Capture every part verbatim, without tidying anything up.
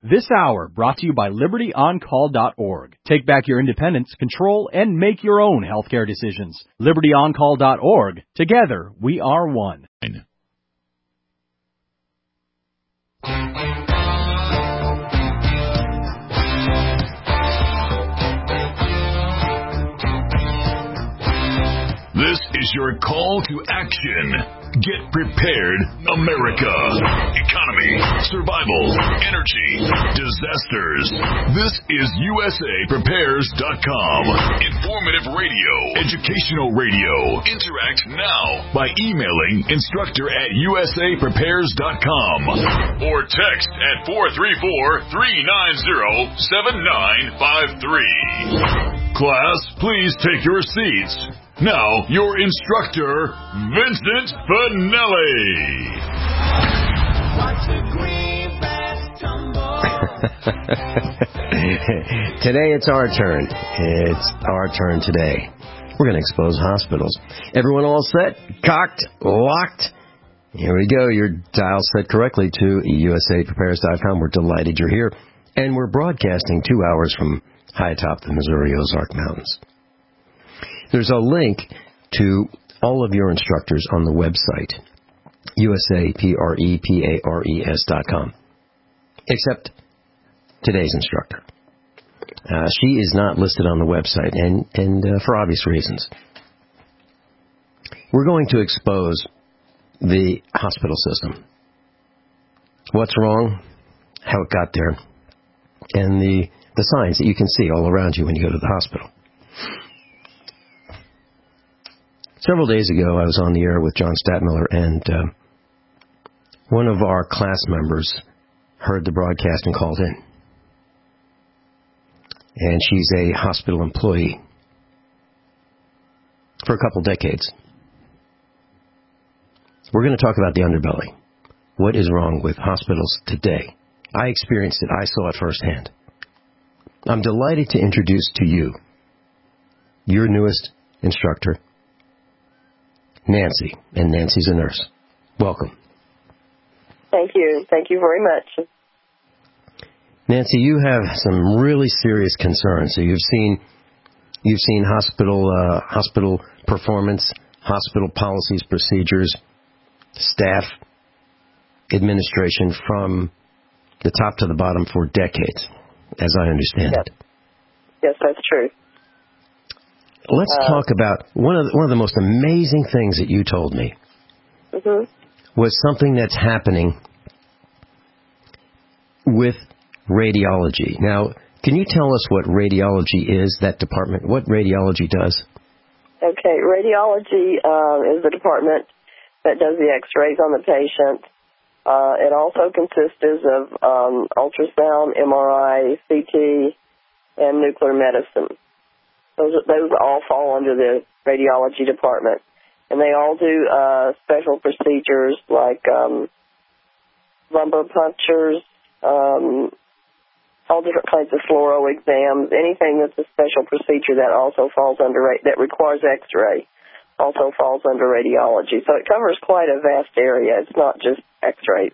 This hour brought to you by Liberty On Call dot org. Take back your independence, control, and make your own healthcare decisions. Liberty On Call dot org. Together, we are one. This is your call to action. Get prepared, America. Economy, survival, energy, disasters. This is U S A Prepares dot com. Informative radio, educational radio. Interact now by emailing instructor at U S A Prepares dot com or text at four three four, three nine zero, seven nine five three. Class, please take your seats. Now, your instructor, Vincent Finelli. Today it's our turn. It's our turn today. We're going to expose hospitals. Everyone all set? Cocked? Locked? Here we go. Your dial set correctly to U S A Prepares dot com. We're delighted you're here. And we're broadcasting two hours from high atop the Missouri Ozark Mountains. There's a link to all of your instructors on the website, U S A P R E P A R E S dot com, except today's instructor. Uh, she is not listed on the website, and, and uh, for obvious reasons. We're going to expose the hospital system. What's wrong, how it got there, and the, the signs that you can see all around you when you go to the hospital. Several days ago, I was on the air with John Stadtmiller, and uh, one of our class members heard the broadcast and called in. And she's a hospital employee for a couple decades. We're going to talk about the underbelly. What is wrong with hospitals today? I experienced it. I saw it firsthand. I'm delighted to introduce to you your newest instructor, Nancy, and Nancy's a nurse. Welcome. Thank you. Thank you very much. Nancy, you have some really serious concerns. So you've seen you've seen hospital uh, hospital performance, hospital policies, procedures, staff, administration from the top to the bottom for decades, as I understand yes. it. Yes, that's true. Let's uh, talk about one of the, one of the most amazing things that you told me mm-hmm. was something that's happening with radiology. Now, can you tell us what radiology is, that department, what radiology does? Okay, radiology uh, is the department that does the x-rays on the patient. Uh, it also consists of um, ultrasound, M R I, C T, and nuclear medicine. Those, those all fall under the radiology department. And they all do uh, special procedures like um, lumbar punctures, um, all different kinds of fluoro exams, anything that's a special procedure that also falls under, that requires x-ray, also falls under radiology. So it covers quite a vast area. It's not just x-rays.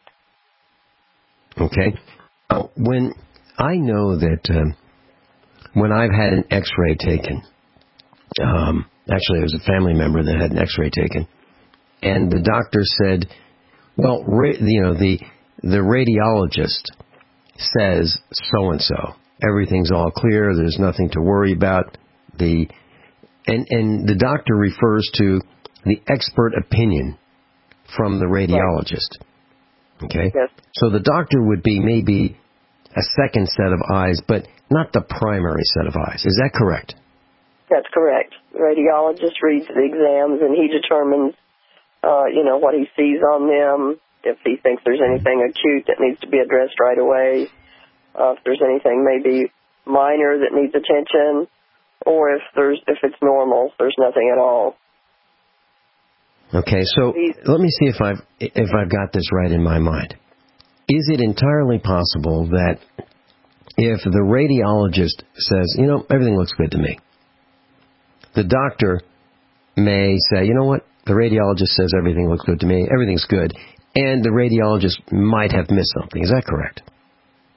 Okay. Uh, when I know that... Um, When I've had an x-ray taken, um, actually it was a family member that had an x-ray taken, and the doctor said, well, ra- you know, the the radiologist says so-and-so. Everything's all clear. There's nothing to worry about. The and, and the doctor refers to the expert opinion from the radiologist. Okay? Yes. So the doctor would be maybe a second set of eyes, but not the primary set of eyes. Is that correct? That's correct. The radiologist reads the exams, and he determines, uh, you know, what he sees on them, if he thinks there's anything acute that needs to be addressed right away, uh, if there's anything maybe minor that needs attention, or if there's if it's normal, there's nothing at all. Okay, so let me see if I've if I've got this right in my mind. Is it entirely possible that if the radiologist says, you know, everything looks good to me, the doctor may say, you know what, the radiologist says everything looks good to me, everything's good, and the radiologist might have missed something. Is that correct?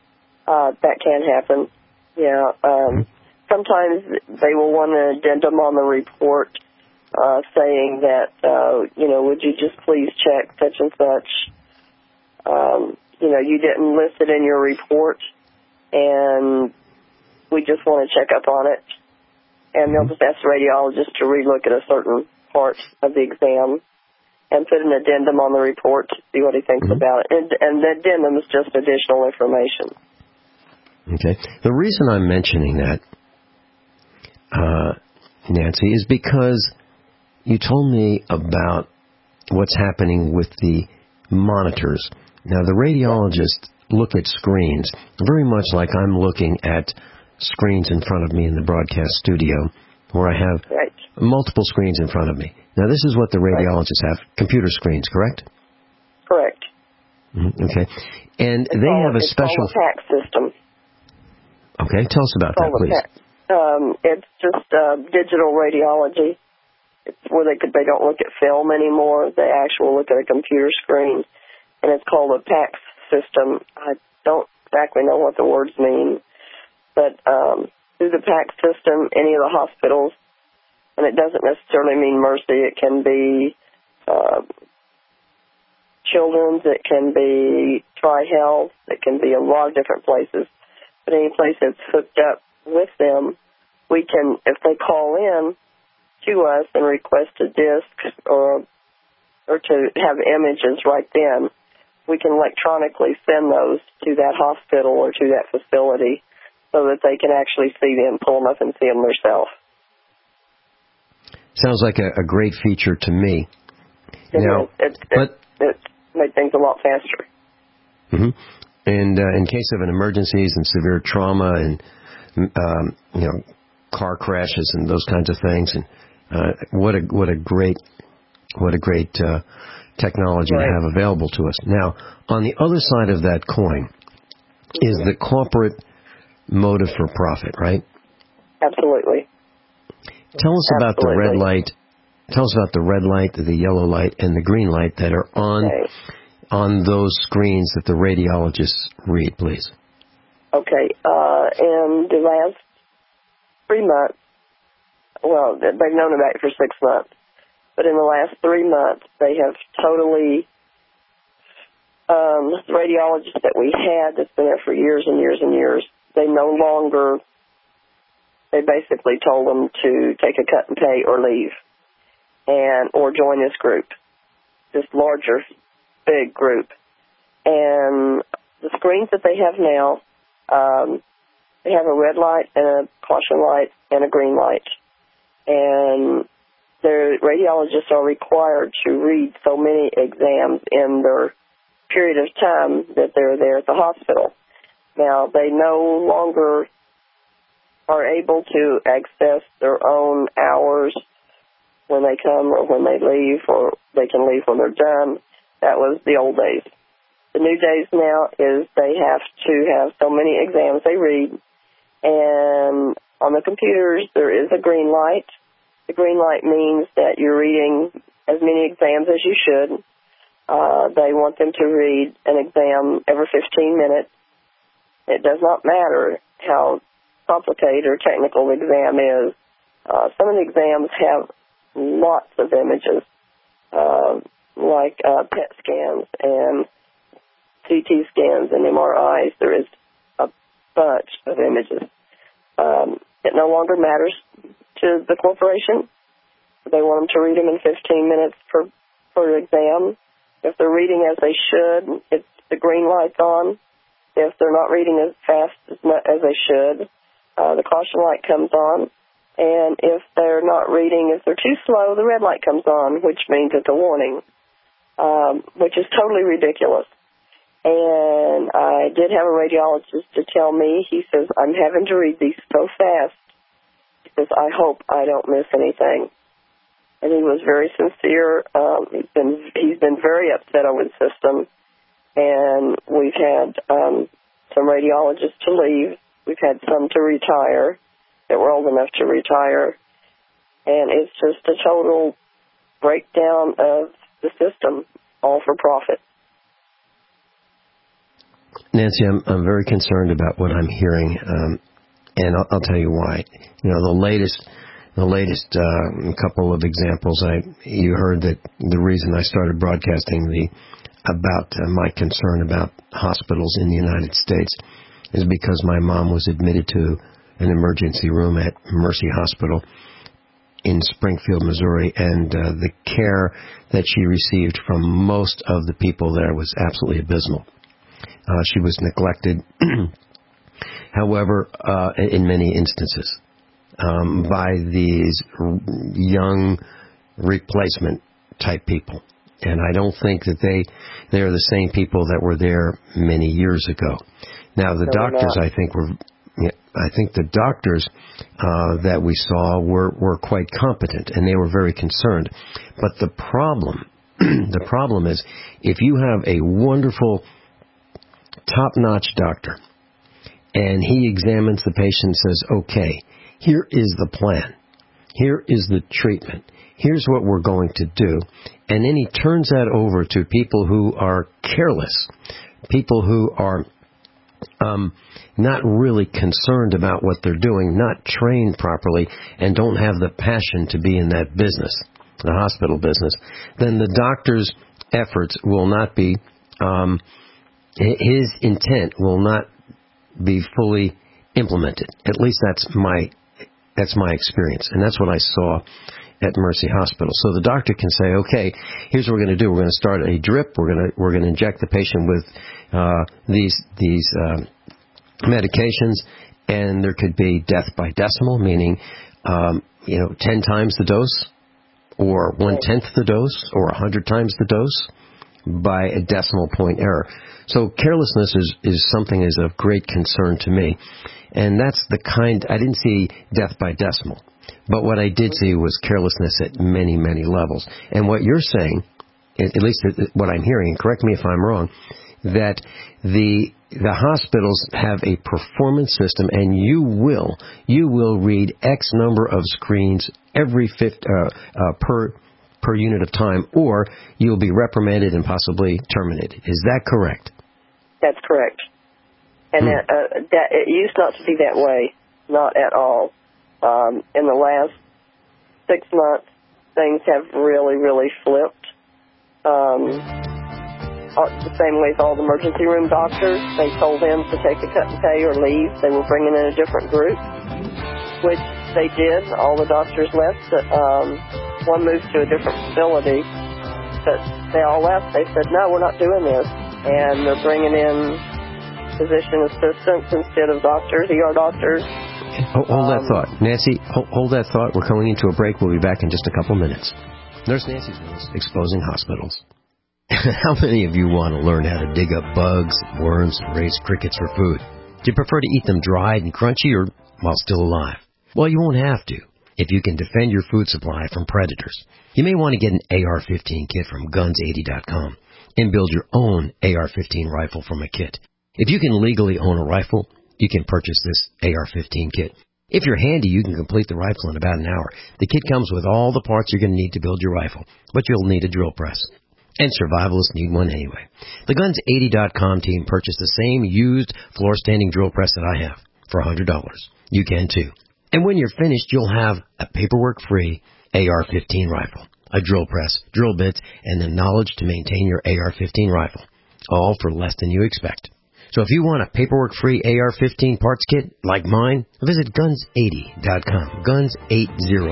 Uh, that can happen. Yeah. Um, sometimes they will want an addendum on the report uh, saying that, uh, you know, would you just please check such and such. Um, you know, you didn't list it in your report, and we just want to check up on it. And they'll just ask the radiologist to relook at a certain part of the exam and put an addendum on the report to see what he thinks mm-hmm. about it. And, and the addendum is just additional information. Okay. The reason I'm mentioning that, uh, Nancy, is because you told me about what's happening with the monitors. Now, the radiologists look at screens very much like I'm looking at screens in front of me in the broadcast studio, where I have right. multiple screens in front of me. Now, this is what the radiologists right. have, computer screens, correct? Correct. Mm-hmm. Okay. And it's they called, have a it's special... It's called a PACS system. Okay, tell us about that, please. Um, it's just uh, digital radiology. It's where they could, they don't look at film anymore. They actually look at a computer screen, and it's called a PACS system. I don't exactly know what the words mean, but um, through the PACS system, any of the hospitals, and it doesn't necessarily mean Mercy. It can be uh, Children's. It can be Tri-Health. It can be a lot of different places. But any place that's hooked up with them, we can, if they call in to us and request a disc or or to have images right then, we can electronically send those to that hospital or to that facility so that they can actually see them, pull them up and see them themselves. Sounds like a, a great feature to me. It now, is. It, it, but, it made things a lot faster. Mm-hmm. And uh, in case of an emergencies and severe trauma and, um, you know, car crashes and those kinds of things, and uh, what a what a great what a great uh, technology right. to have available to us. Now, on the other side of that coin mm-hmm. is the corporate motive for profit, right? Absolutely. Tell us Absolutely. about the red light. Tell us about the red light, the yellow light, and the green light that are on. Okay. on those screens that the radiologists read, please. Okay. Uh, in the last three months, well, they've known about it for six months, but in the last three months, they have totally, um, the radiologists that we had that's been there for years and years and years, they no longer, they basically told them to take a cut and pay or leave, and or join this group, this larger big group. And the screens that they have now, um, they have a red light and a caution light and a green light. And their radiologists are required to read so many exams in their period of time that they're there at the hospital. Now, they no longer are able to access their own hours when they come or when they leave, or they can leave when they're done. That was the old days. The new days now is they have to have so many exams they read, and on the computers there is a green light. The green light means that you're reading as many exams as you should. Uh, they want them to read an exam every fifteen minutes. It does not matter how complicated or technical the exam is. Uh, some of the exams have lots of images. Uh, like uh, P E T scans and C T scans and M R Is. There is a bunch of images. Um, it no longer matters to the corporation. They want them to read them in fifteen minutes per, per exam. If they're reading as they should, it's the green light's on. If they're not reading as fast as, as they should, uh, the caution light comes on. And if they're not reading, if they're too slow, the red light comes on, which means it's a warning. Um, which is totally ridiculous. And I did have a radiologist to tell me, he says, I'm having to read these so fast. He says, I hope I don't miss anything. And he was very sincere. Um, he's been he's been very upset over the system. And we've had um, some radiologists to leave. We've had some to retire that were old enough to retire. And it's just a total breakdown of the system, all for profit. Nancy, I'm, I'm very concerned about what I'm hearing, um, and I'll, I'll tell you why. You know, the latest, the latest uh, couple of examples. I you heard that the reason I started broadcasting the about uh, my concern about hospitals in the United States is because my mom was admitted to an emergency room at Mercy Hospital in Springfield, Missouri, and uh, the care that she received from most of the people there was absolutely abysmal. Uh, she was neglected, however, uh, in many instances, um, by these young replacement type people. And I don't think that they they are the same people that were there many years ago. Now, the no, doctors, I think, were... I think the doctors uh, that we saw were, were quite competent, and they were very concerned. But the problem, the problem is, if you have a wonderful, top-notch doctor, and he examines the patient and says, okay, here is the plan. Here is the treatment. Here's what we're going to do. And then he turns that over to people who are careless, people who are Um, not really concerned about what they're doing, not trained properly, and don't have the passion to be in that business, the hospital business, then the doctor's efforts will not be, um, his intent will not be fully implemented. At least that's my, that's my experience, and that's what I saw at Mercy Hospital. So the doctor can say, okay, here's what we're going to do. We're going to start a drip. We're going to we're going to inject the patient with uh, these these uh, medications, and there could be death by decimal, meaning um, you know ten times the dose, or one tenth the dose, or a hundred times the dose by a decimal point error. So carelessness is is something is of great concern to me, and that's the kind I didn't see death by decimal. But what I did see was carelessness at many, many levels. And what you're saying, at least what I'm hearing, and correct me if I'm wrong, that the the hospitals have a performance system, and you will you will read X number of screens every fifth, uh, uh, per per unit of time, or you'll be reprimanded and possibly terminated. Is that correct? That's correct. And hmm. that, uh, that it used not to be that way, not at all. Um, in the last six months, things have really, really flipped. Um, the same way with all the emergency room doctors. They told them to take a cut and pay or leave. They were bringing in a different group, which they did. All the doctors left. But, um, one moved to a different facility. But they all left. They said, no, we're not doing this. And they're bringing in physician assistants instead of doctors, E R doctors. Hold, hold that thought. Nancy, hold, hold that thought. We're going into a break. We'll be back in just a couple minutes. Nurse Nancy's Exposing Hospitals. How many of you want to learn how to dig up bugs, worms, and raise crickets for food? Do you prefer to eat them dried and crunchy or while still alive? Well, you won't have to if you can defend your food supply from predators. You may want to get an A R fifteen kit from guns eighty dot com and build your own A R fifteen rifle from a kit. If you can legally own a rifle, you can purchase this A R fifteen kit. If you're handy, you can complete the rifle in about an hour. The kit comes with all the parts you're going to need to build your rifle, but you'll need a drill press. And survivalists need one anyway. The guns eighty dot com team purchased the same used floor-standing drill press that I have for one hundred dollars. You can too. And when you're finished, you'll have a paperwork-free A R fifteen rifle, a drill press, drill bits, and the knowledge to maintain your A R fifteen rifle, all for less than you expect. So if you want a paperwork-free A R fifteen parts kit like mine, visit guns eighty dot com, guns eighty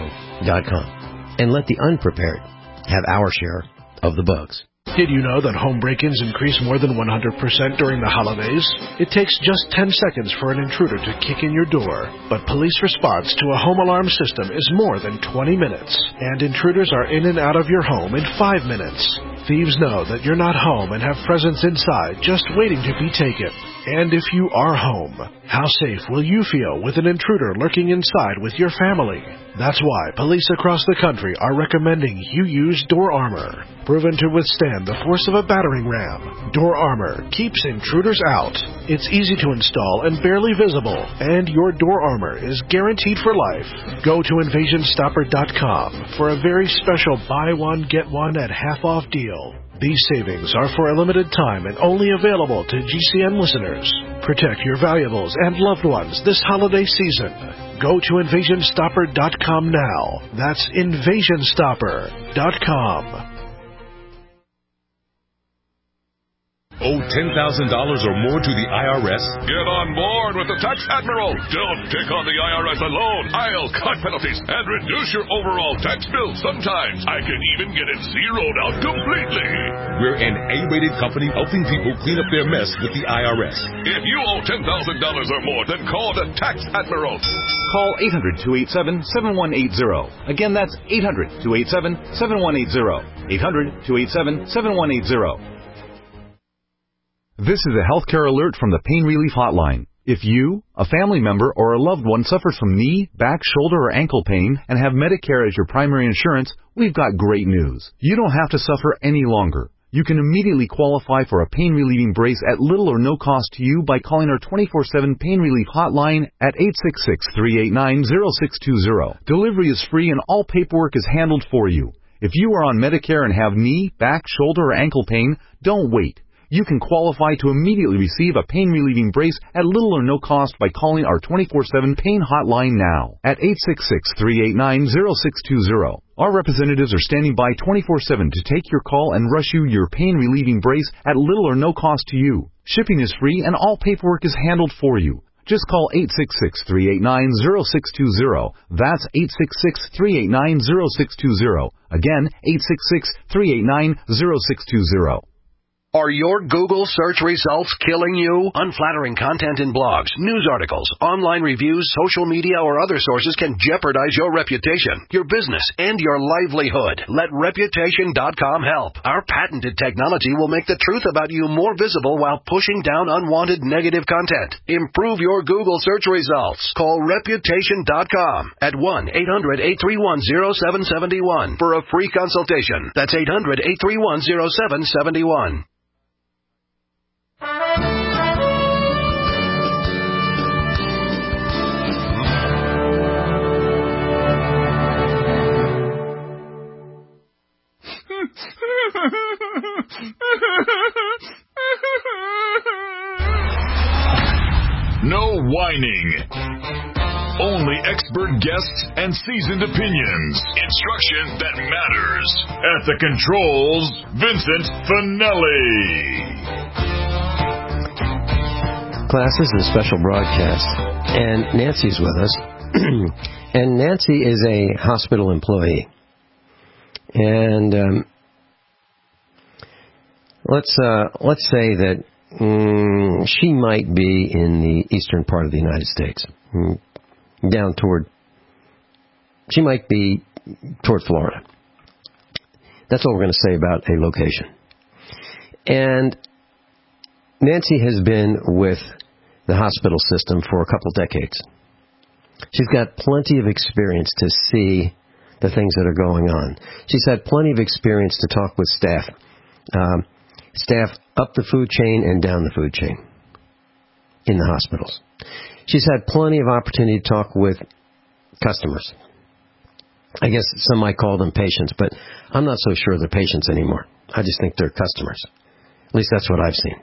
dot com, and let the unprepared have our share of the bugs. Did you know that home break-ins increase more than one hundred percent during the holidays? It takes just ten seconds for an intruder to kick in your door, but police response to a home alarm system is more than twenty minutes, and intruders are in and out of your home in five minutes. Thieves know that you're not home and have presents inside just waiting to be taken. And if you are home, how safe will you feel with an intruder lurking inside with your family? That's why police across the country are recommending you use Door Armor. Proven to withstand the force of a battering ram, Door Armor keeps intruders out. It's easy to install and barely visible, and your Door Armor is guaranteed for life. Go to invasion stopper dot com for a very special buy one, get one at half off deal. These savings are for a limited time and only available to G C N listeners. Protect your valuables and loved ones this holiday season. Go to invasion stopper dot com now. That's invasion stopper dot com. Owe ten thousand dollars or more to the I R S? Get on board with the Tax Admiral. Don't take on the I R S alone. I'll cut penalties and reduce your overall tax bill. Sometimes I can even get it zeroed out completely. We're an A-rated company helping people clean up their mess with the I R S. If you owe ten thousand dollars or more, then call the Tax Admiral. Call eight hundred, two eight seven, seven one eight zero. Again, that's eight hundred, two eight seven, seven one eight zero. eight hundred, two eight seven, seven one eight zero. This is a healthcare alert from the Pain Relief Hotline. If you, a family member, or a loved one suffers from knee, back, shoulder, or ankle pain and have Medicare as your primary insurance, we've got great news. You don't have to suffer any longer. You can immediately qualify for a pain-relieving brace at little or no cost to you by calling our twenty-four seven Pain Relief Hotline at eight six six, three eight nine, zero six two zero. Delivery is free and all paperwork is handled for you. If you are on Medicare and have knee, back, shoulder, or ankle pain, don't wait. You can qualify to immediately receive a pain-relieving brace at little or no cost by calling our twenty-four seven Pain Hotline now at eight six six, three eight nine, zero six two zero. Our representatives are standing by twenty-four seven to take your call and rush you your pain-relieving brace at little or no cost to you. Shipping is free and all paperwork is handled for you. Just call eight six six, three eight nine, zero six two zero. That's eight six six, three eight nine, zero six two zero. Again, eight six six, three eight nine, zero six two zero. Are your Google search results killing you? Unflattering content in blogs, news articles, online reviews, social media, or other sources can jeopardize your reputation, your business, and your livelihood. Let Reputation dot com help. Our patented technology will make the truth about you more visible while pushing down unwanted negative content. Improve your Google search results. Call Reputation dot com at one eight hundred, eight three one, zero seven seven one for a free consultation. That's eight hundred, eight three one, zero seven seven one. No whining. Only expert guests and seasoned opinions. Instruction that matters. At the controls, Vincent Finelli. Class, this is a special broadcast, and Nancy's with us. And Nancy is a hospital employee. And um, let's uh, let's say that mm, she might be in the eastern part of the United States, mm, down toward. She might be toward Florida. That's all we're going to say about a location. And Nancy has been with the hospital system for a couple decades. She's got plenty of experience to see the things that are going on. She's had plenty of experience to talk with staff, um, staff up the food chain and down the food chain in the hospitals. She's had plenty of opportunity to talk with customers. I guess some might call them patients, but I'm not so sure they're patients anymore. I just think they're customers. At least that's what I've seen.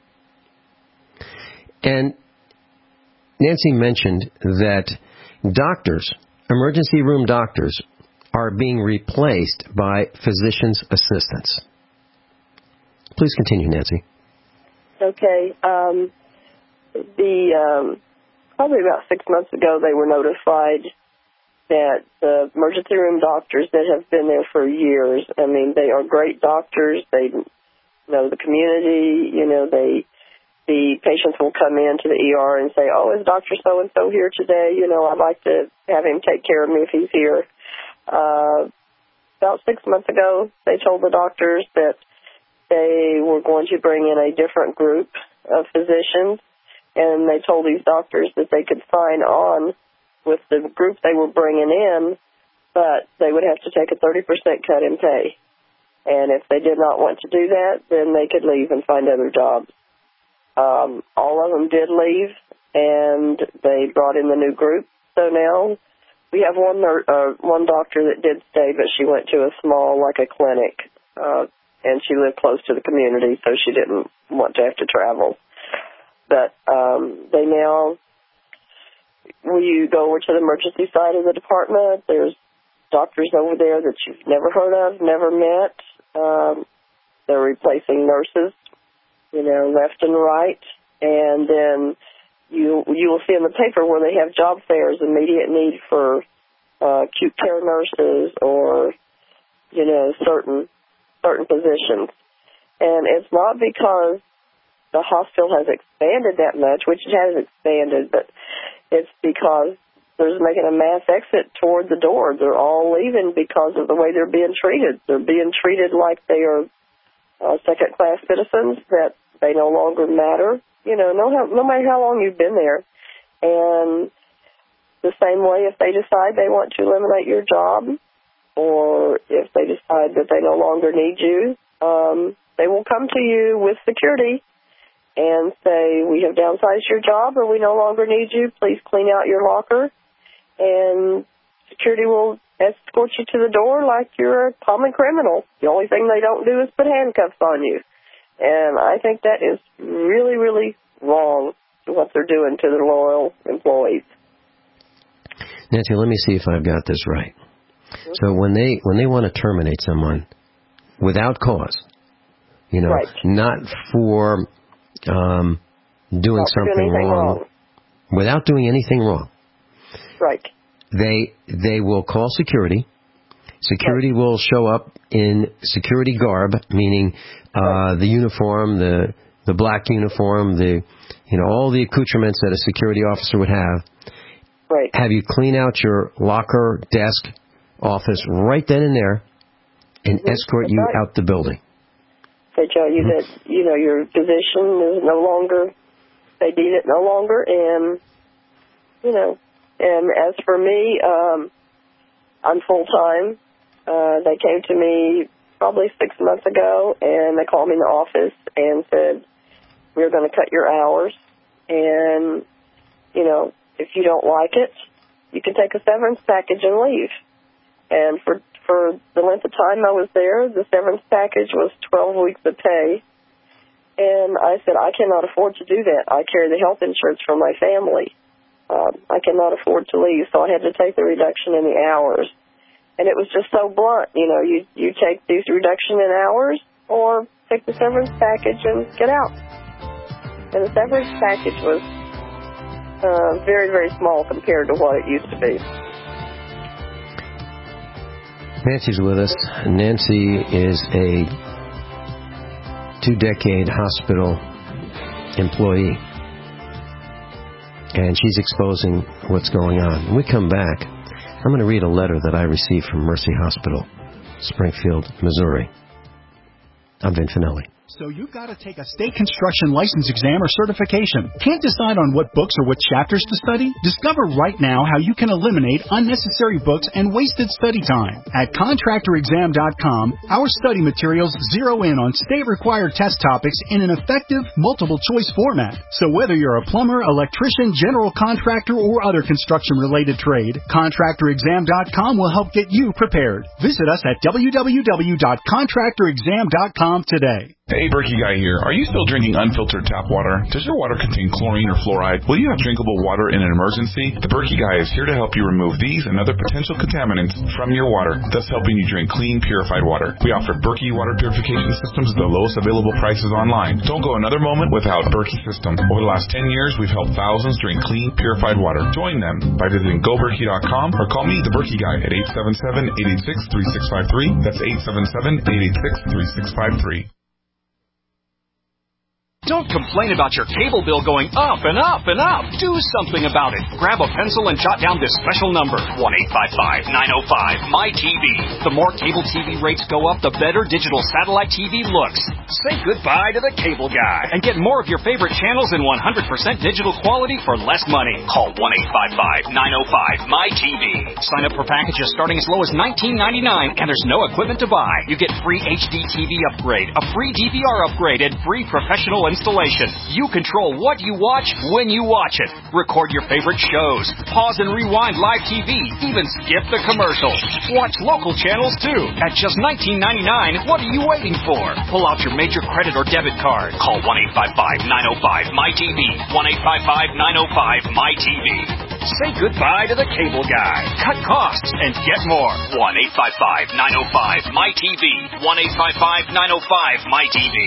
And Nancy mentioned that doctors, emergency room doctors, are being replaced by physician's assistants. Please continue, Nancy. Okay. Um, the um, probably about six months ago, they were notified that the emergency room doctors that have been there for years, I mean, they are great doctors. They know the community. You know, they the patients will come in to the E R and say, oh, is Doctor So-and-so here today? You know, I'd like to have him take care of me if he's here. Uh, about six months ago, they told the doctors that they were going to bring in a different group of physicians, and they told these doctors that they could sign on with the group they were bringing in, but they would have to take a thirty percent cut in pay. And if they did not want to do that, then they could leave and find other jobs. Um, all of them did leave, and they brought in the new group. So now we have one uh, one doctor that did stay, but she went to a small, like a clinic, uh, and she lived close to the community, so she didn't want to have to travel. But um, they now, when you go over to the emergency side of the department, there's doctors over there that you've never heard of, never met. Um, they're replacing nurses, you know, left and right. And then you you will see in the paper where they have job fairs, immediate need for uh, acute care nurses or, you know, certain certain positions. And it's not because the hospital has expanded that much, which it has expanded, but it's because they're making a mass exit toward the door. They're all leaving because of the way they're being treated. They're being treated like they are uh, second-class citizens, that they no longer matter, you know, no, no matter how long you've been there. And the same way, if they decide they want to eliminate your job, or if they decide that they no longer need you, um, they will come to you with security and say, we have downsized your job, or we no longer need you. Please clean out your locker. And security will escort you to the door like you're a common criminal. The only thing they don't do is put handcuffs on you. And I think that is really, really wrong, what they're doing to their loyal employees. Nancy, let me see if I've got this right. Mm-hmm. So when they when they want to terminate someone without cause, you know, right. not for um, doing not something doing wrong, wrong, without doing anything wrong, right? They they will call security. Security right. will show up in security garb, meaning uh, right. the uniform, the the black uniform, the you know all the accoutrements that a security officer would have. Right. Have you clean out your locker, desk, office right then and there, and mm-hmm. escort That's you right. out the building. They tell you mm-hmm. that you know your position is no longer, they need it no longer, and you know. And as for me, um, I'm full time. Uh, they came to me probably six months ago, and they called me in the office and said, "We're going to cut your hours, and you know, if you don't like it, you can take a severance package and leave." And for for the length of time I was there, the severance package was twelve weeks of pay. And I said, I cannot afford to do that. I carry the health insurance for my family. Um, I cannot afford to leave, so I had to take the reduction in the hours. And it was just so blunt, you know, you you take this reduction in hours or take the severance package and get out. And the severance package was uh, very, very small compared to what it used to be. Nancy's with us. Nancy is a two-decade hospital employee. And she's exposing what's going on. When we come back, I'm going to read a letter that I received from Mercy Hospital, Springfield, Missouri. I'm Vin Finelli. So you've got to take a state construction license exam or certification. Can't decide on what books or what chapters to study? Discover right now how you can eliminate unnecessary books and wasted study time. At contractor exam dot com, our study materials zero in on state-required test topics in an effective, multiple-choice format. So whether you're a plumber, electrician, general contractor, or other construction-related trade, contractor exam dot com will help get you prepared. Visit us at w w w dot contractor exam dot com today. Hey, Berkey Guy here. Are you still drinking unfiltered tap water? Does your water contain chlorine or fluoride? Will you have drinkable water in an emergency? The Berkey Guy is here to help you remove these and other potential contaminants from your water, thus helping you drink clean, purified water. We offer Berkey water purification systems at the lowest available prices online. Don't go another moment without Berkey system. Over the last ten years, we've helped thousands drink clean, purified water. Join them by visiting go berkey dot com or call me, the Berkey Guy, at eight seven seven, eight eight six, three six five three. That's eight seven seven, eight eight six, three six five three. Don't complain about your cable bill going up and up and up. Do something about it. Grab a pencil and jot down this special number, one eight five five, nine oh five, M Y T V. The more cable T V rates go up, the better digital satellite T V looks. Say goodbye to the cable guy and get more of your favorite channels in one hundred percent digital quality for less money. Call one eight five five, nine oh five, M Y T V. Sign up for packages starting as low as nineteen ninety-nine, and there's no equipment to buy. You get free H D T V upgrade, a free D V R upgrade, and free professional installation. You control what you watch when you watch it. Record your favorite shows. Pause and rewind live T V. Even skip the commercials. Watch local channels too. At just nineteen ninety-nine, what are you waiting for? Pull out your major credit or debit card. Call one eight five five, nine oh five, M Y T V. one eight five five, nine oh five, M Y T V. Say goodbye to the cable guy. Cut costs and get more. one eight five five, nine oh five, M Y T V. one eight five five, nine oh five, M Y T V.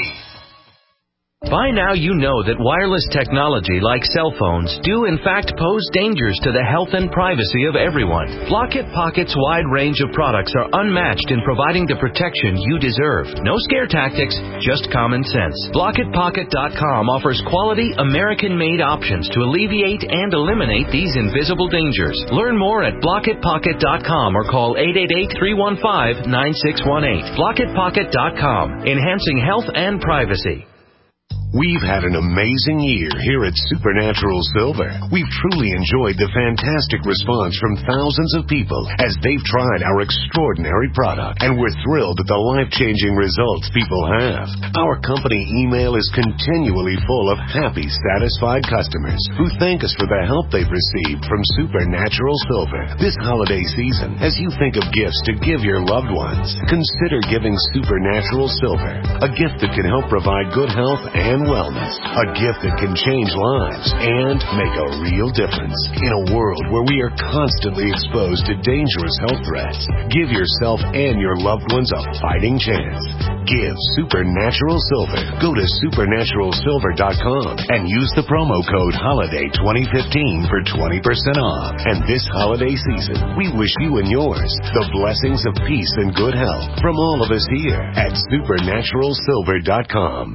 By now you know that wireless technology like cell phones do in fact pose dangers to the health and privacy of everyone. Blockit Pocket's wide range of products are unmatched in providing the protection you deserve. No scare tactics, just common sense. Blockit Pocket dot com offers quality American-made options to alleviate and eliminate these invisible dangers. Learn more at Blockit Pocket dot com or call eight eight eight, three one five, nine six one eight. Blockit Pocket dot com, enhancing health and privacy. We've had an amazing year here at Supernatural Silver. We've truly enjoyed the fantastic response from thousands of people as they've tried our extraordinary product, and we're thrilled at the life-changing results people have. Our company email is continually full of happy, satisfied customers who thank us for the help they've received from Supernatural Silver. This holiday season, as you think of gifts to give your loved ones, consider giving Supernatural Silver, a gift that can help provide good health and wellness, a gift that can change lives and make a real difference. In a world where we are constantly exposed to dangerous health threats, give yourself and your loved ones a fighting chance. Give Supernatural Silver. Go to supernatural silver dot com and use the promo code HOLIDAY twenty fifteen for twenty percent off. And this holiday season, we wish you and yours the blessings of peace and good health from all of us here at supernatural silver dot com.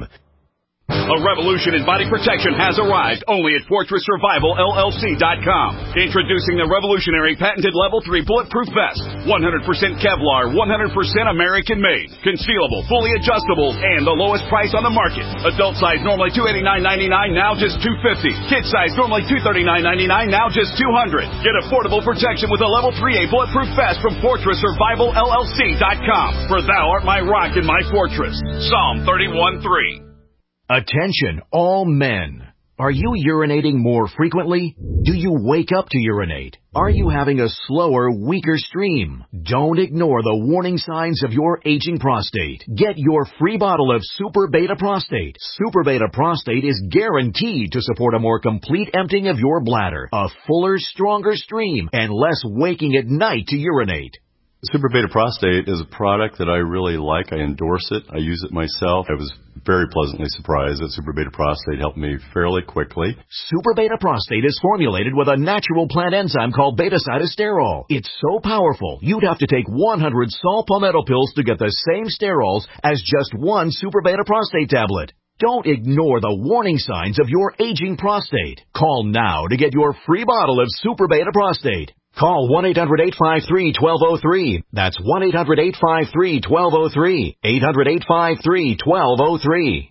A revolution in body protection has arrived only at Fortress Survival L L C dot com. Introducing the revolutionary patented Level three Bulletproof Vest. one hundred percent Kevlar, one hundred percent American-made. Concealable, fully adjustable, and the lowest price on the market. Adult size normally two hundred eighty-nine ninety-nine, now just two hundred fifty dollars. Kid size normally two hundred thirty-nine ninety-nine, now just two hundred dollars. Get affordable protection with a Level three A Bulletproof Vest from Fortress Survival L L C dot com. For thou art my rock and my fortress. Psalm thirty-one three. Attention, all men. Are you urinating more frequently? Do you wake up to urinate? Are you having a slower, weaker stream? Don't ignore the warning signs of your aging prostate. Get your free bottle of Super Beta Prostate. Super Beta Prostate is guaranteed to support a more complete emptying of your bladder, a fuller, stronger stream, and less waking at night to urinate. Super Beta Prostate is a product that I really like. I endorse it. I use it myself. I was very pleasantly surprised that Super Beta Prostate helped me fairly quickly. Super Beta Prostate is formulated with a natural plant enzyme called beta-cytosterol. It's so powerful, you'd have to take one hundred saw palmetto pills to get the same sterols as just one Super Beta Prostate tablet. Don't ignore the warning signs of your aging prostate. Call now to get your free bottle of Super Beta Prostate. Call one eight hundred, eight five three, one two zero three. That's one eight hundred, eight five three, one two zero three. eight hundred, eight five three, one two zero three.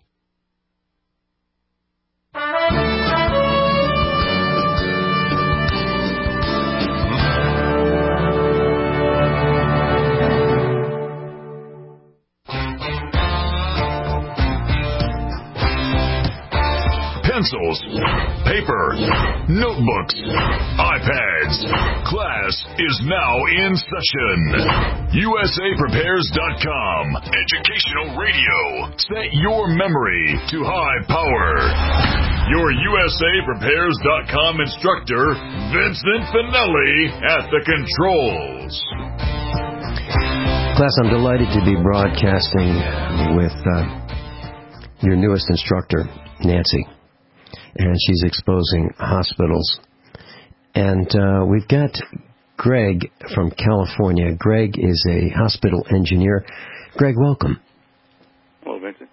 Pencils, paper, notebooks, iPads. Class is now in session. U S A Prepares dot com. Educational radio. Set your memory to high power. Your U S A Prepares dot com instructor, Vincent Finelli, at the controls. Class, I'm delighted to be broadcasting with uh, your newest instructor, Nancy. And she's exposing hospitals. And uh, we've got Greg from California. Greg is a hospital engineer. Greg, welcome. Hello, Vincent.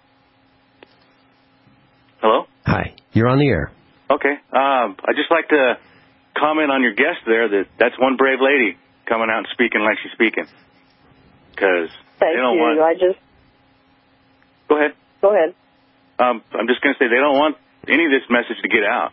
Hello? Hi. You're on the air. Okay. Um, I'd just like to comment on your guest there that that's one brave lady coming out and speaking like she's speaking. Because they don't you. want... I just... Go ahead. Go ahead. Um, I'm just going to say they don't want any of this message to get out.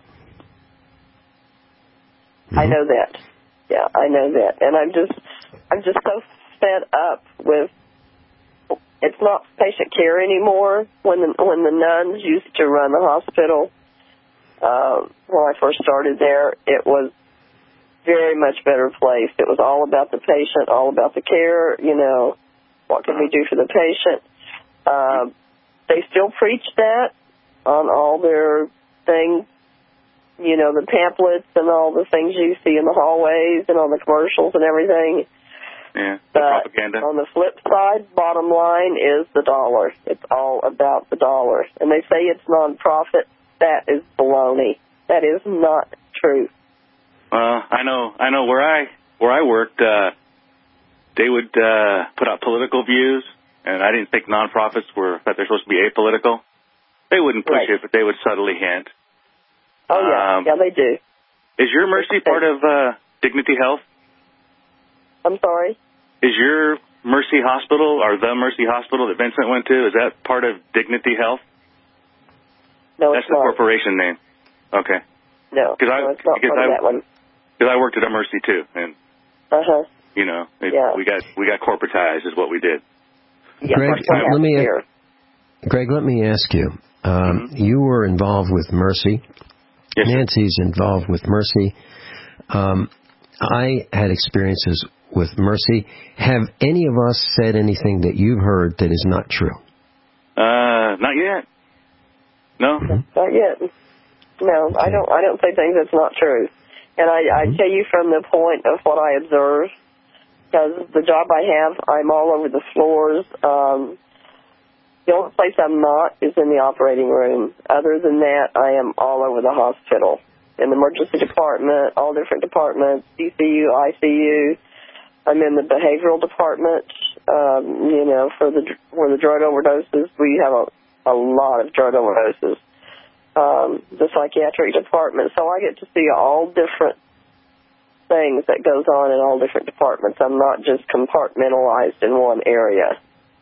Mm-hmm. I know that. Yeah, I know that. And I'm just, I'm just so fed up with it's not patient care anymore. When the, when the nuns used to run the hospital, uh, when I first started there, it was very much better placed. It was all about the patient, all about the care, you know, what can we do for the patient. Uh, they still preach that on all their things, you know, the pamphlets and all the things you see in the hallways and on the commercials and everything. Yeah, the but propaganda. On the flip side, bottom line is the dollar. It's all about the dollar. And they say it's nonprofit. That is baloney. That is not true. Well, I know, I know where I where I worked, uh, they would uh, put out political views, and I didn't think nonprofits were that they're supposed to be apolitical. They wouldn't push right. it, but they would subtly hint. Oh yeah, um, yeah, they do. Is your Mercy part of uh, Dignity Health? I'm sorry. Is your Mercy Hospital or the Mercy Hospital that Vincent went to? Is that part of Dignity Health? No, that's it's the not. corporation name. Okay. No, Cause I, no, it's not because part I, of that one. Because I worked at a Mercy too, and uh huh. You know, it, yeah. we got we got corporatized is what we did. Yeah, Greg, let me here. Greg, let me ask you. Um, mm-hmm. You were involved with Mercy. Yes, Nancy's involved with Mercy. Um, I had experiences with Mercy. Have any of us said anything that you've heard that is not true? Uh, not yet. No, mm-hmm. not yet. No, okay. I don't. I don't say things that's not true. And I, mm-hmm. I tell you from the point of what I observe, because the job I have, I'm all over the floors. Um, the only place I'm not is in the operating room. Other than that, I am all over the hospital, in the emergency department, all different departments, C C U, I C U. I'm in the behavioral department. Um, you know, for the for the drug overdoses, we have a, a lot of drug overdoses. Um, the psychiatric department. So I get to see all different things that goes on in all different departments. I'm not just compartmentalized in one area.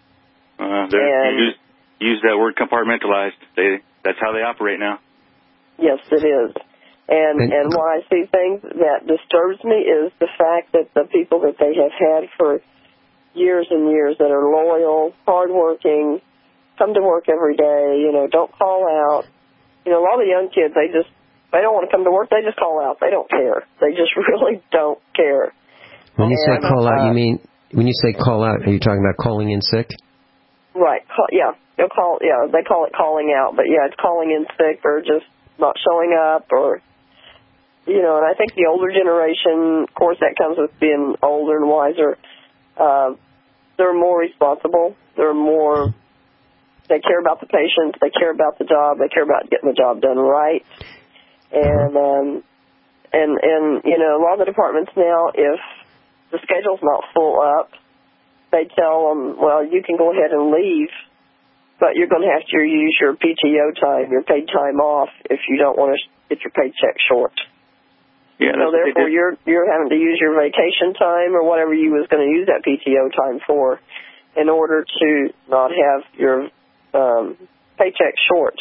Uh, you use, use that word compartmentalized. They, that's how they operate now. Yes, it is. And, and when I see things that disturbs me is the fact that the people that they have had for years and years that are loyal, hardworking, come to work every day, you know, don't call out. You know, a lot of the young kids, they just, they don't want to come to work, they just call out. They don't care. They just really don't care. When you and, say call out, uh, you mean, when you say call out, are you talking about calling in sick? Right, call, yeah. They'll call, yeah, they call it calling out, but yeah, it's calling in sick or just not showing up or, you know, and I think the older generation, of course that comes with being older and wiser, uh, they're more responsible. They're more... They care about the patients. They care about the job. They care about getting the job done right. And, um, and, and, you know, a lot of the departments now, if the schedule's not full up, they tell them, well, you can go ahead and leave, but you're going to have to use your P T O time, your paid time off, if you don't want to get your paycheck short. Yeah, so therefore, you're, you're having to use your vacation time or whatever you was going to use that P T O time for in order to not have your Um, paycheck short.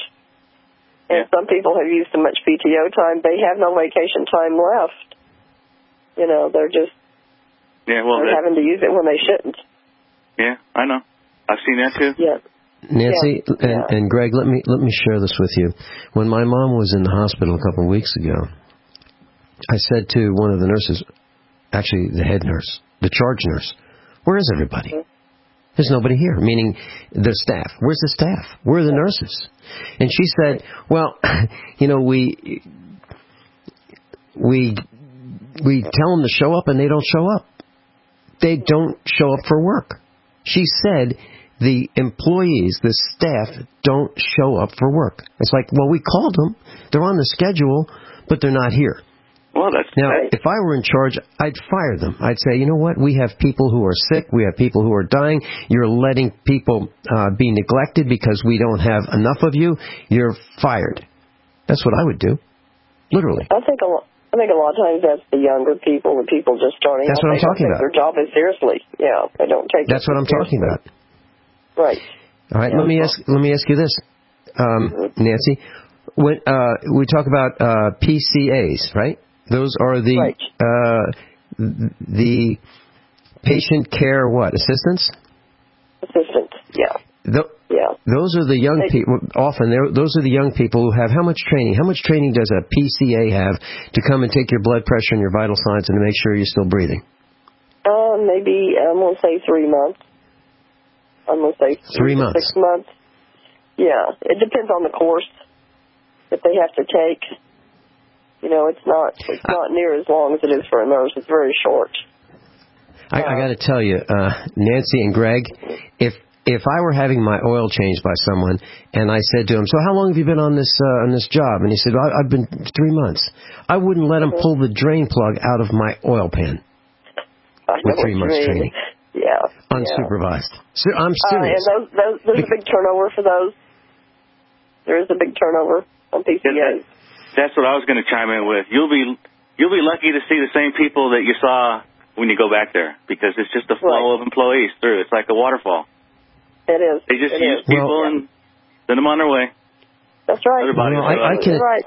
And yeah. some people have used so much P T O time, they have no vacation time left. You know, they're just yeah, well, they're that, having to use it when they shouldn't. Yeah, I know. I've seen that too. Yeah. Nancy yeah. And, yeah. and Greg, let me let me share this with you. When my mom was in the hospital a couple of weeks ago, I said to one of the nurses, actually the head nurse, the charge nurse, where is everybody? Mm-hmm. There's nobody here, meaning the staff. Where's the staff? Where are the nurses? And she said, well, you know, we we we tell them to show up and they don't show up. They don't show up for work. She said the employees, the staff, don't show up for work. It's like, well, we called them. They're on the schedule, but they're not here. Well, that's now, right. If I were in charge, I'd fire them. I'd say, you know what? We have people who are sick. We have people who are dying. You're letting people uh, be neglected because we don't have enough of you. You're fired. That's what I would do. Literally. I think a lot. I think a lot of times that's the younger people, the people just starting. That's out. what I'm they talking don't about. take their job as seriously. Yeah, they don't take. That's it what I'm seriously. talking about. Right. All right. Yeah. Let me ask. Let me ask you this, um, mm-hmm. Nancy. When uh, we talk about uh, P C As, right? Those are the right. uh, the patient care what assistants? Assistants. Yeah. Th- yeah. Those are the young They, people. Often, those are the young people who have how much training? How much training does a P C A have to come and take your blood pressure and your vital signs and to make sure you're still breathing? Uh, maybe I'm gonna say three months. I'm gonna say three, three months. Six months. Yeah, it depends on the course that they have to take. You know, it's not it's not near as long as it is for a nurse. It's very short. I, I got to tell you, uh, Nancy and Greg, if if I were having my oil changed by someone and I said to him, "So how long have you been on this uh, on this job?" and he said, I, "I've been three months," I wouldn't let him pull the drain plug out of my oil pan with three months training. Yeah, unsupervised. So I'm uh, serious. and those, those, there's a big turnover for those. There is a big turnover on P C As. That's what I was going to chime in with. You'll be you'll be lucky to see the same people that you saw when you go back there, because it's just a flow right. of employees through. It's like a waterfall. It is. They just it use is. people well, and send them on their way. That's right. Everybody well, I, I can, right.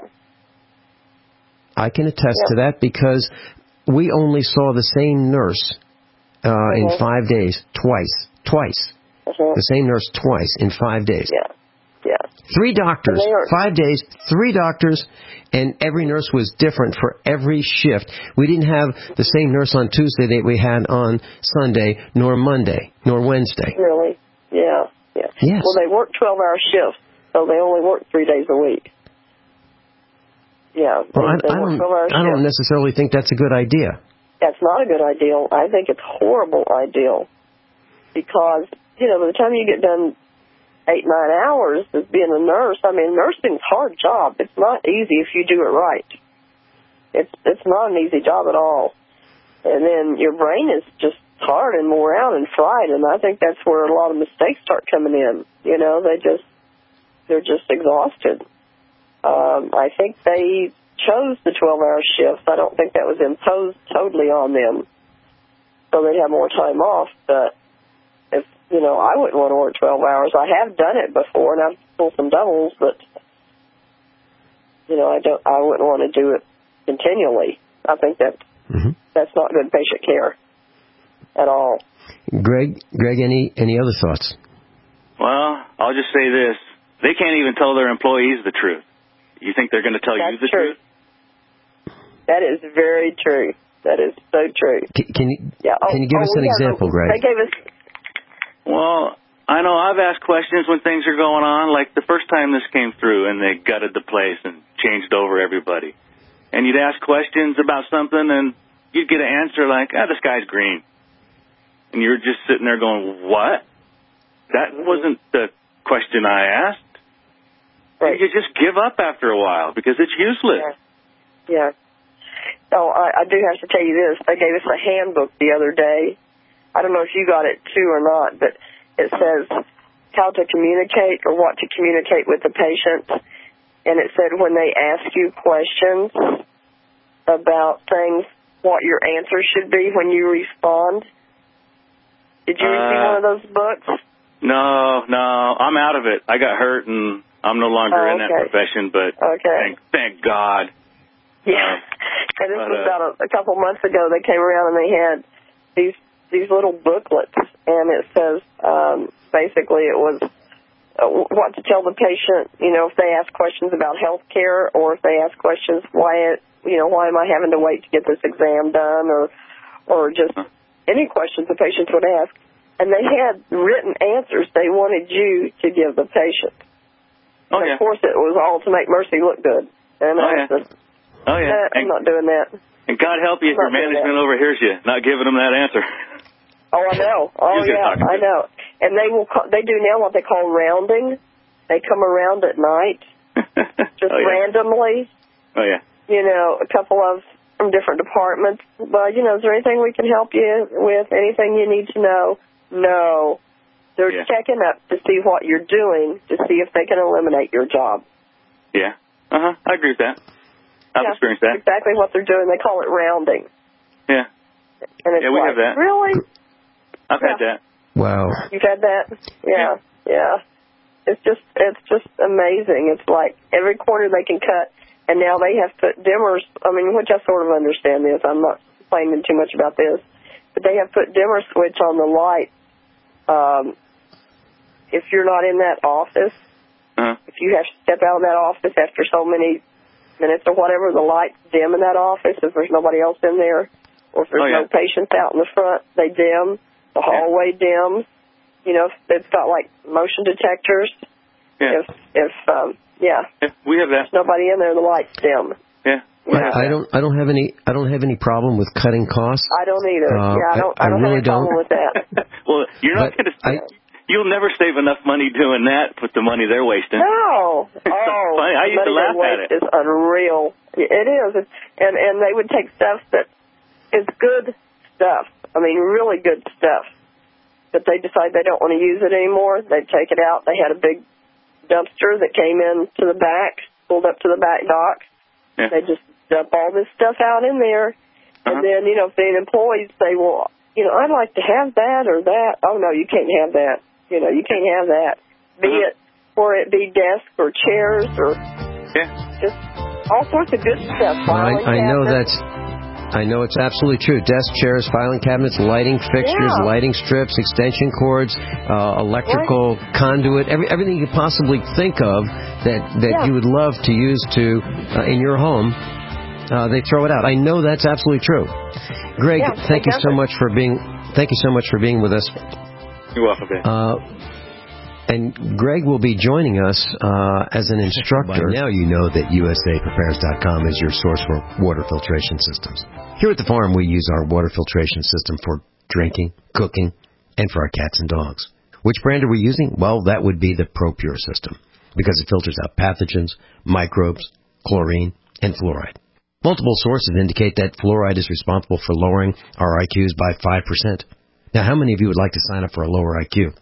I can attest yep. to that because we only saw the same nurse uh, uh-huh. in five days, twice, twice. Uh-huh. The same nurse twice in five days. Yeah, yeah. Three doctors, are, five days, three doctors, and every nurse was different for every shift. We didn't have the same nurse on Tuesday that we had on Sunday, nor Monday, nor Wednesday. Really? Yeah, yeah. Yes. Well, they work twelve-hour shifts, so they only work three days a week. Yeah. Well, they, I, they I, don't, I don't necessarily think that's a good idea. That's not a good ideal. I think it's horrible ideal because, you know, by the time you get done eight, nine hours as being a nurse, I mean, nursing's a hard job. It's not easy if you do it right. It's it's not an easy job at all. And then your brain is just tired and wore out and fried, and I think that's where a lot of mistakes start coming in. You know, they just, they're just exhausted. Um, I think they chose the twelve-hour shifts. I don't think that was imposed totally on them, so they'd have more time off. But if, you know, I wouldn't want to work twelve hours. I have done it before, and I've pulled some doubles, but, you know, I don't. I wouldn't want to do it continually. I think that mm-hmm. that's not good patient care at all. Greg, Greg, any any other thoughts? Well, I'll just say this: they can't even tell their employees the truth. You think they're going to tell that's you the true. truth? That is very true. That is so true. Can, can you yeah. oh, can you give oh, us an example, a, Greg? They gave us. Well, I know I've asked questions when things are going on, like the first time this came through and they gutted the place and changed over everybody. And you'd ask questions about something and you'd get an answer like, ah, the sky's green. And you're just sitting there going, what? That wasn't the question I asked. Right. You just give up after a while because it's useless. Yeah. yeah. Oh, I, I do have to tell you this. They gave us a handbook the other day. I don't know if you got it too or not, but it says how to communicate or what to communicate with the patient. And it said when they ask you questions about things, what your answer should be when you respond. Did you receive uh, one of those books? No, no. I'm out of it. I got hurt and I'm no longer oh, okay. in that profession, but okay. thank, thank God. Yeah. Uh, and this but, was uh, about a, a couple months ago. They came around and they had these these little booklets, and it says um, basically it was uh, what to tell the patient. You know, if they ask questions about health care, or if they ask questions why it, you know, why am I having to wait to get this exam done, or or just any questions the patients would ask. And they had written answers they wanted you to give the patient. Oh, and yeah. of course, it was all to make Mercy look good. And oh, I yeah. was just, oh, yeah. nah, I'm and, not doing that. And God help you if your management overhears you, not giving them that answer. Oh, I know. Oh, yeah, I know. And they will. Call, they do now what they call rounding. They come around at night, just oh, yeah. randomly. Oh, yeah. You know, a couple of from different departments. But, you know, is there anything we can help you with? Anything you need to know? No. They're yeah. checking up to see what you're doing to see if they can eliminate your job. Yeah. Uh-huh. I agree with that. I've yeah, experienced that. Exactly what they're doing. They call it rounding. Yeah. And it's yeah, we like, have that. Really? I've yeah. had that. Wow. You've had that? Yeah. yeah. Yeah. It's just it's just amazing. It's like every corner they can cut, and now they have put dimmers. I mean, which I sort of understand this. I'm not complaining too much about this. But they have put dimmer switch on the light. Um, if you're not in that office, uh-huh. if you have to step out of that office after so many minutes or whatever, the lights dim in that office if there's nobody else in there, or if there's oh, yeah. no patients out in the front, they dim. The hallway yeah. dims. You know, it's got like motion detectors. Yeah. If, if um, yeah. yeah, we have that. There's nobody in there, the lights dim. Yeah. Yeah. I don't. I don't have any. I don't have any problem with cutting costs. I don't either. Uh, yeah, I don't. I, I don't really have any problem don't. with that. Well, you're not going to. You'll never save enough money doing that with the money they're wasting. No. It's oh, so funny. I used to laugh at it. It's unreal. It is. It's, and and they would take stuff that is good stuff. I mean, really good stuff. But they decide they don't want to use it anymore. They take it out. They had a big dumpster that came in to the back, pulled up to the back dock. Yeah. They just dump all this stuff out in there. Uh-huh. And then, you know, if the employees say, well, you know, I'd like to have that or that. Oh, no, you can't have that. You know, you can't have that. Be uh-huh. it, or it be desks or chairs or yeah. just all sorts of good stuff. I, I know that's, I know it's absolutely true. Desk, chairs, filing cabinets, lighting fixtures, yeah. lighting strips, extension cords, uh, electrical right. conduit, every, everything you could possibly think of that, that yeah. you would love to use to uh, in your home. Uh, they throw it out. I know that's absolutely true. Greg, yeah, thank you so much for being. Thank you so much for being with us. You're welcome, Ben. Uh, and Greg will be joining us uh, as an instructor. By now you know that U S A Prepares dot com is your source for water filtration systems. Here at the farm, we use our water filtration system for drinking, cooking, and for our cats and dogs. Which brand are we using? Well, that would be the ProPure system, because it filters out pathogens, microbes, chlorine, and fluoride. Multiple sources indicate that fluoride is responsible for lowering our I Qs by five percent. Now, how many of you would like to sign up for a lower I Q?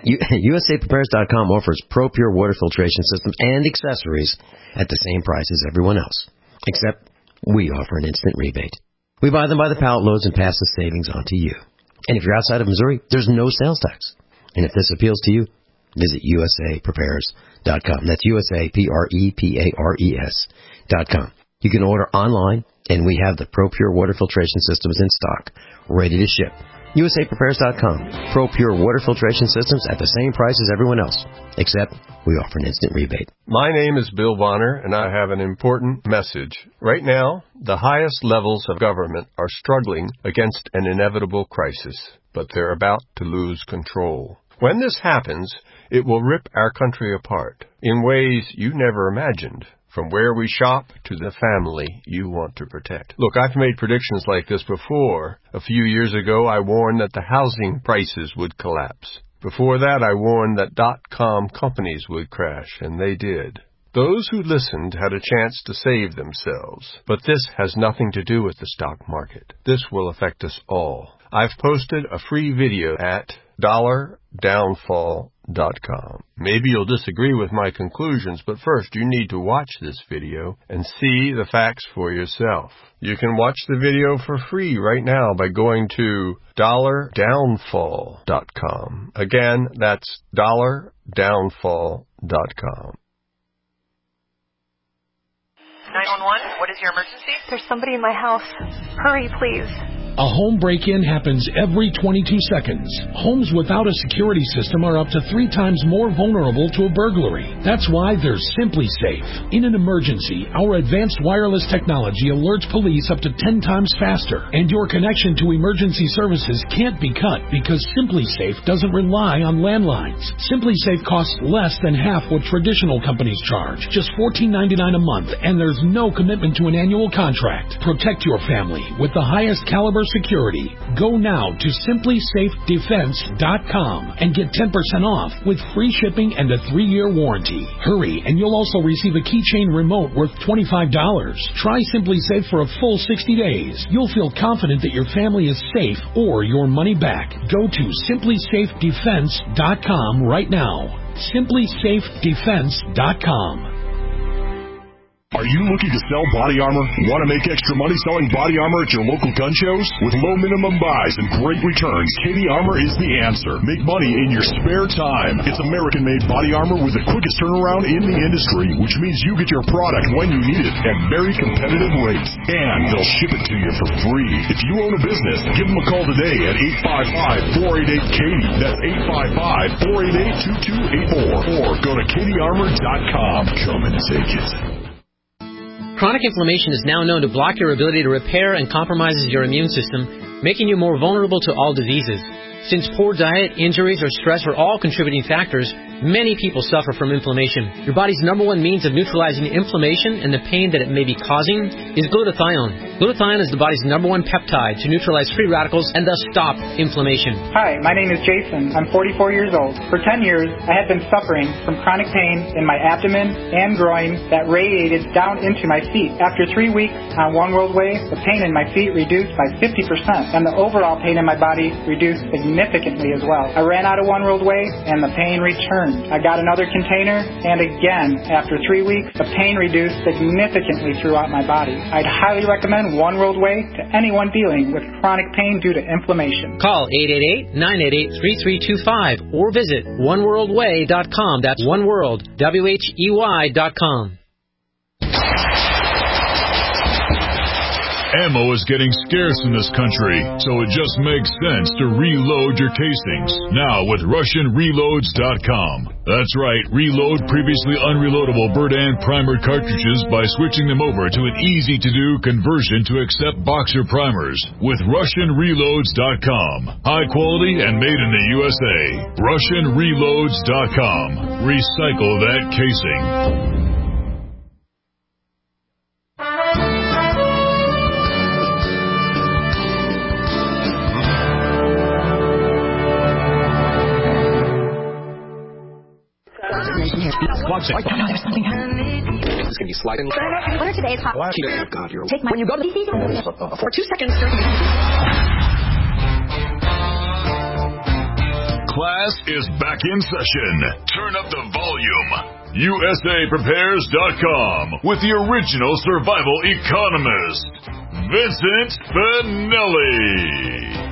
U S A Prepares dot com offers ProPure water filtration systems and accessories at the same price as everyone else, except we offer an instant rebate. We buy them by the pallet loads and pass the savings on to you. And if you're outside of Missouri, there's no sales tax. And if this appeals to you, visit U S A Prepares dot com. That's U S A P R E P A R E S dot com. You can order online, and we have the ProPure water filtration systems in stock, ready to ship. U S A Prepares dot com. ProPure water filtration systems at the same price as everyone else, except we offer an instant rebate. My name is Bill Bonner, and I have an important message. Right now, the highest levels of government are struggling against an inevitable crisis, but they're about to lose control. When this happens, it will rip our country apart in ways you never imagined. From where we shop to the family you want to protect. Look, I've made predictions like this before. A few years ago, I warned that the housing prices would collapse. Before that, I warned that dot-com companies would crash, and they did. Those who listened had a chance to save themselves. But this has nothing to do with the stock market. This will affect us all. I've posted a free video at dollar downfall dot com. Maybe you'll disagree with my conclusions, but first you need to watch this video and see the facts for yourself. You can watch the video for free right now by going to dollar downfall dot com. Again, that's dollar downfall dot com. nine one one, what is your emergency? There's somebody in my house. Hurry, please. A home break-in happens every twenty-two seconds. Homes without a security system are up to three times more vulnerable to a burglary. That's why there's SimpliSafe. In an emergency, our advanced wireless technology alerts police up to ten times faster, and your connection to emergency services can't be cut because SimpliSafe doesn't rely on landlines. SimpliSafe costs less than half what traditional companies charge, just fourteen ninety-nine a month, and there's no commitment to an annual contract. Protect your family with the highest caliber security. Go now to simply safe defense dot com and get ten percent off with free shipping and a three-year warranty. Hurry, and you'll also receive a keychain remote worth twenty-five dollars. Try SimpliSafe for a full sixty days. You'll feel confident that your family is safe or your money back. Go to simply safe defense dot com right now. simply safe defense dot com. Are you looking to sell body armor? Want to make extra money selling body armor at your local gun shows? With low minimum buys and great returns, Katie Armor is the answer. Make money in your spare time. It's American-made body armor with the quickest turnaround in the industry, which means you get your product when you need it at very competitive rates. And they'll ship it to you for free. If you own a business, give them a call today at eight five five, four eight eight, Katie. That's eight five five, four eight eight, two two eight four. Or go to katie armor dot com. Come and take it. Chronic inflammation is now known to block your ability to repair and compromises your immune system, making you more vulnerable to all diseases. Since poor diet, injuries, or stress are all contributing factors, many people suffer from inflammation. Your body's number one means of neutralizing inflammation and the pain that it may be causing is glutathione. Glutathione is the body's number one peptide to neutralize free radicals and thus stop inflammation. Hi, my name is Jason. I'm forty-four years old. For ten years, I had been suffering from chronic pain in my abdomen and groin that radiated down into my feet. After three weeks on One World Way, the pain in my feet reduced by fifty percent and the overall pain in my body reduced significantly as well. I ran out of One World Way and the pain returned. I got another container and again, after three weeks, the pain reduced significantly throughout my body. I'd highly recommend One World Way to anyone dealing with chronic pain due to inflammation. Call eight eight eight, nine eight eight, three three two five or visit one world way dot com. That's oneworld, W H E Y dot com. Ammo is getting scarce in this country, so it just makes sense to reload your casings. Now with Russian Reloads dot com. That's right, reload previously unreloadable Berdan primer cartridges by switching them over to an easy-to-do conversion to accept boxer primers. With Russian Reloads dot com. High quality and made in the U S A. Russian Reloads dot com. Recycle that casing. This is going to be sliding. What are today's hot? Oh, God, you're Take my, when you go to the for two seconds. Class is back in session. Turn up the volume. U S A Prepares dot com with the original survival economist, Vincent Finelli.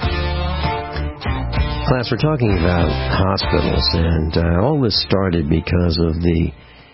Class, we're talking about hospitals, and uh, all this started because of the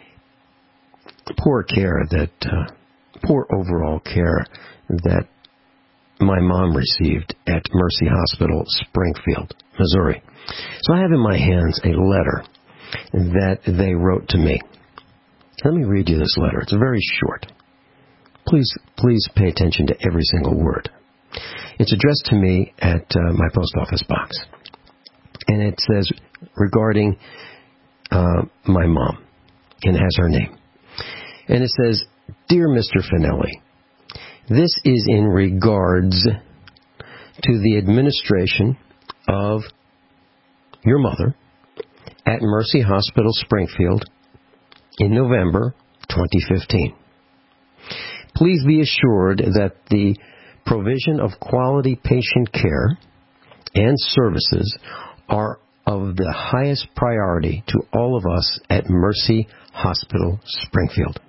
poor care that, uh, poor overall care that my mom received at Mercy Hospital, Springfield, Missouri. So I have in my hands a letter that they wrote to me. Let me read you this letter. It's very short. Please, please pay attention to every single word. It's addressed to me at uh, my post office box. And it says, regarding uh, my mom, and it has her name. And it says, Dear Mister Finelli, this is in regards to the administration of your mother at Mercy Hospital, Springfield, in November twenty fifteen. Please be assured that the provision of quality patient care and services are of the highest priority to all of us at Mercy Hospital, Springfield.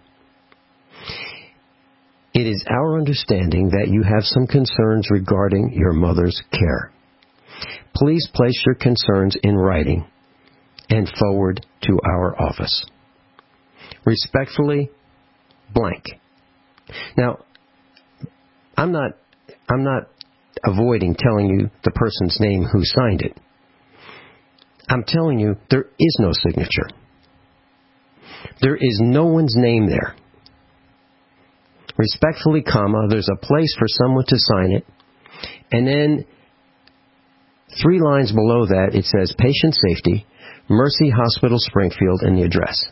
It is our understanding that you have some concerns regarding your mother's care. Please place your concerns in writing and forward to our office. Respectfully, blank. Now, I'm not, I'm not avoiding telling you the person's name who signed it. I'm telling you, there is no signature. There is no one's name there. Respectfully, comma, there's a place for someone to sign it. And then three lines below that, it says Patient Safety, Mercy Hospital, Springfield, and the address.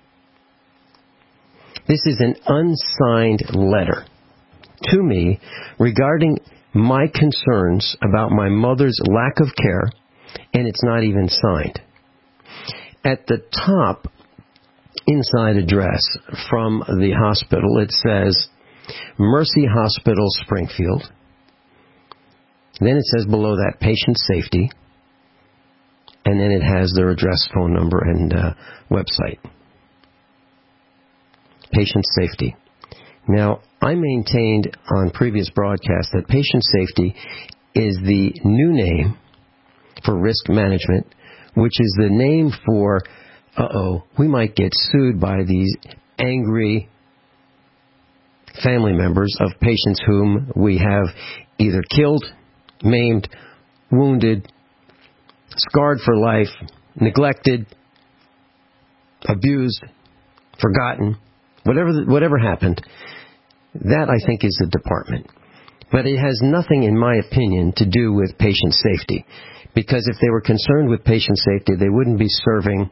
This is an unsigned letter to me regarding my concerns about my mother's lack of care, and it's not even signed. At the top, inside address from the hospital, it says Mercy Hospital, Springfield. Then it says below that Patient Safety, and then it has their address, phone number, and uh, website. patient safety. Now, I maintained on previous broadcasts that patient safety is the new name for risk management, which is the name for, uh-oh, we might get sued by these angry family members of patients whom we have either killed, maimed, wounded, scarred for life, neglected, abused, forgotten, whatever whatever happened. That, I think, is the department. But it has nothing, in my opinion, to do with patient safety. Because if they were concerned with patient safety, they wouldn't be serving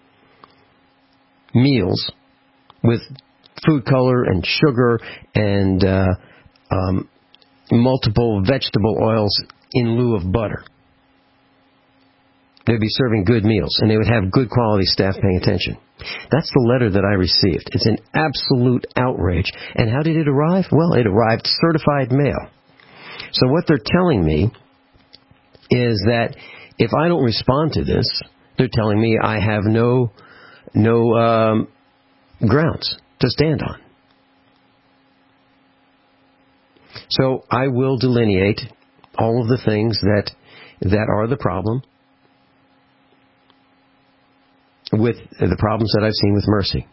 meals with food color and sugar and uh, um, multiple vegetable oils in lieu of butter. They'd be serving good meals, and they would have good quality staff paying attention. That's the letter that I received. It's an absolute outrage. And how did it arrive? Well, it arrived certified mail. So what they're telling me is that if I don't respond to this, they're telling me I have no no um, grounds to stand on. So I will delineate all of the things that that are the problem with the problems that I've seen with Mercy.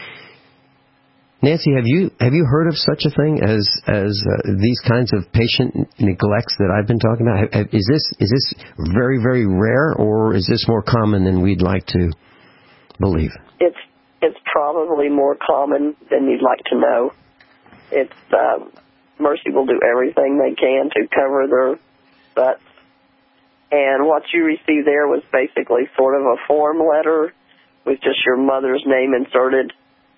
Nancy, have you have you heard of such a thing as as uh, these kinds of patient neglects that I've been talking about? Have, is this is this very very rare, or is this more common than we'd like to believe? It's it's probably more common than you'd like to know. It's um, Mercy will do everything they can to cover their butts, and what you received there was basically sort of a form letter with just your mother's name inserted.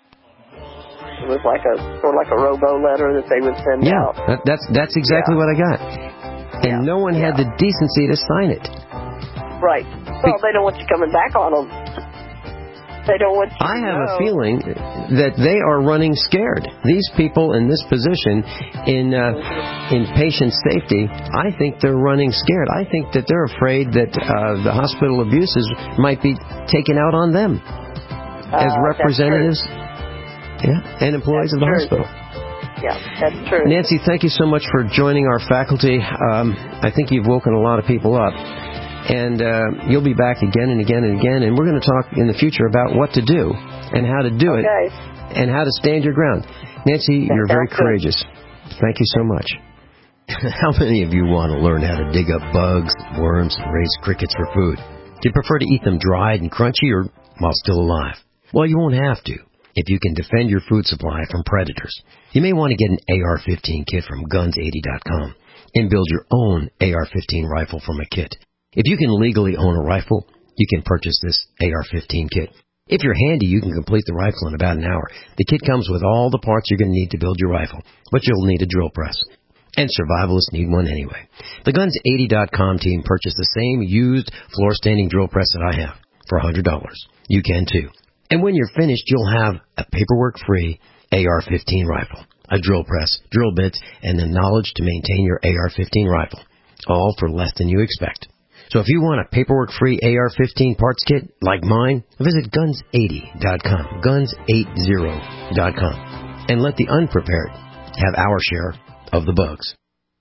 It was like a sort of like a robo letter that they would send yeah, out. Yeah, that, that's that's exactly yeah. what I got. And yeah. no one had yeah. the decency to sign it. Right. Well, they don't want you coming back on them. They don't want you I to have know. a feeling that they are running scared. These people in this position in uh, in patient safety, I think they're running scared. I think that they're afraid that uh, the hospital abuses might be taken out on them uh, as representatives. Yeah, and employees that's of the true. hospital. Yeah, that's true. Nancy, thank you so much for joining our faculty. Um, I think you've woken a lot of people up. And uh, you'll be back again and again and again, and we're going to talk in the future about what to do and how to do okay. it and how to stand your ground. Nancy, that you're very courageous. Good. Thank you so much. How many of you want to learn how to dig up bugs, worms, and raise crickets for food? Do you prefer to eat them dried and crunchy or while still alive? Well, you won't have to if you can defend your food supply from predators. You may want to get an A R fifteen kit from guns eighty dot com and build your own A R fifteen rifle from a kit. If you can legally own a rifle, you can purchase this A R fifteen kit. If you're handy, you can complete the rifle in about an hour. The kit comes with all the parts you're going to need to build your rifle, but you'll need a drill press. And survivalists need one anyway. The guns eighty dot com team purchased the same used floor-standing drill press that I have for one hundred dollars. You can too. And when you're finished, you'll have a paperwork-free A R fifteen rifle, a drill press, drill bits, and the knowledge to maintain your A R fifteen rifle, all for less than you expect. So if you want a paperwork-free A R fifteen parts kit like mine, visit guns eighty dot com, guns eighty dot com, and let the unprepared have our share of the bugs.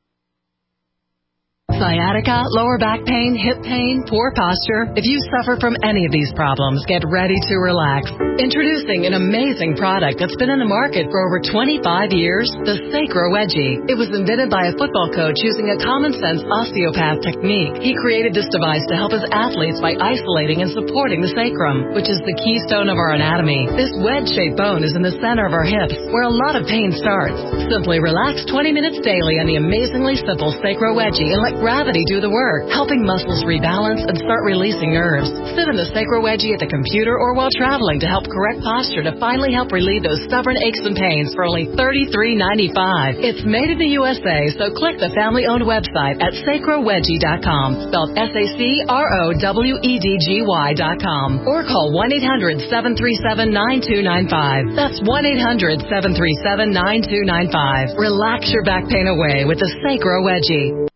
Sciatica, lower back pain, hip pain, poor posture. If you suffer from any of these problems, get ready to relax. Introducing an amazing product that's been in the market for over twenty-five years, the Sacro Wedgie. It was invented by a football coach using a common-sense osteopath technique. He created this device to help his athletes by isolating and supporting the sacrum, which is the keystone of our anatomy. This wedge-shaped bone is in the center of our hips, where a lot of pain starts. Simply relax twenty minutes daily on the amazingly simple Sacro Wedgie and let gravity do the work, helping muscles rebalance and start releasing nerves. Sit in the Sacro Wedgie at the computer or while traveling to help correct posture to finally help relieve those stubborn aches and pains for only thirty-three ninety-five. It's made in the U S A, so click the family-owned website at sacro wedgie dot com, spelled S A C R O W E D G Y dot com, or call one eight hundred seven three seven nine two nine five. That's one eight hundred seven three seven nine two nine five. Relax your back pain away with the Sacro Wedgie.